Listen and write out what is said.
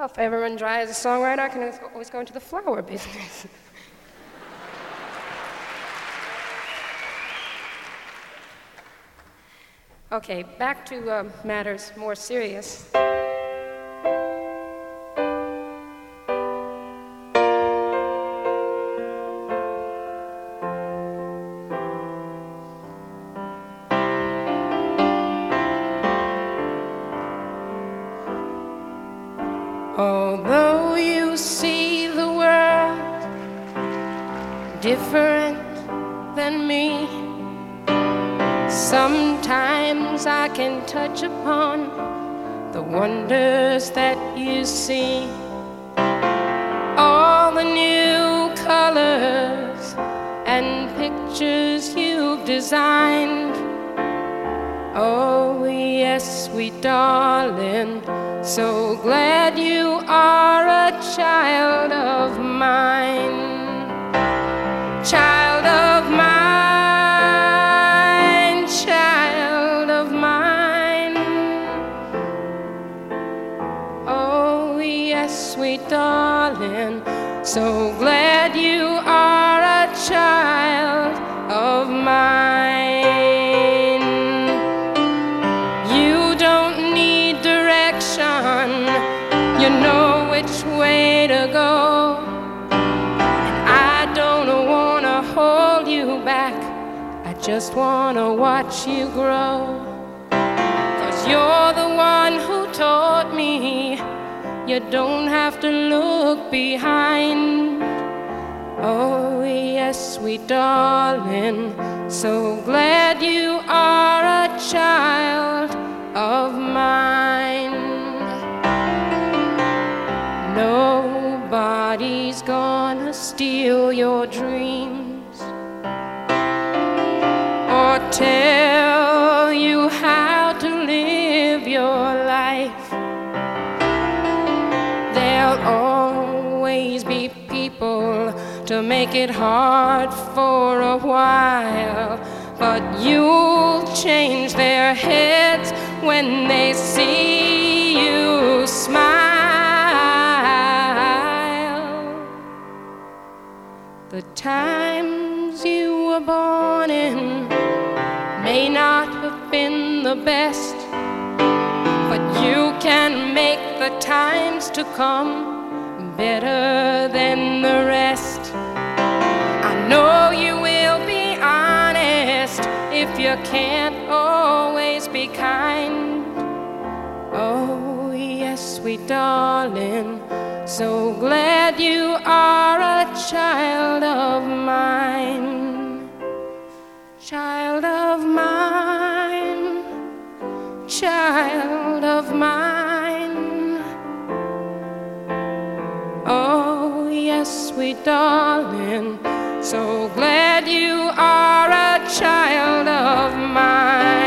Well, if I ever run dry as a songwriter, I can always go into the flower business. Okay, back to matters more serious. Although you see the world different than me, sometimes I can touch upon the wonders that you see. All the new colors and pictures you've designed. Oh yes, sweet darling, so glad you are a child of mine. Child of mine, child of mine. Oh yes, sweet darling, so glad you are a child of mine. You don't need direction, you know which way to go. And I don't wanna hold you back, I just wanna watch you grow. 'Cause you're the one who taught me you don't have to look behind. Oh yes, sweet darling, so glad you are a child of mine. Nobody's gonna steal your dreams or tell you how to live your life. There'll always be people to make it hard for a while, but you'll change their heads when they see you smile. The times you were born in may not have been the best, but you can make the times to come better than the rest. I know you will be honest if you can't always be kind. Oh yes, sweet darling, so glad you are a child of mine. Child of mine, child of mine. Oh yes, sweet darling, so glad you are a child of mine.